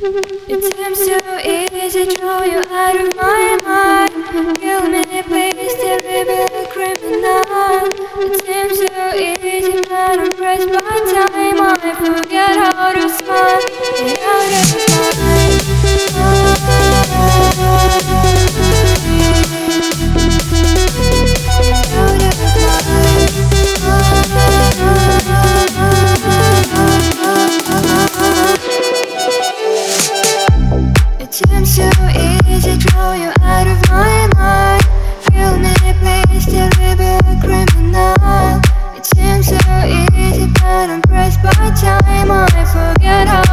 It seems so easy to draw you out of my mind. Kill me, please, terrible criminal. It seems so easy, but I'm pressed by time. I forget how to smile. Get out of It seems so easy to draw you out of my mind. Kill me, please, terrible criminal. It seems so easy, but I'm pressed by time. I forget how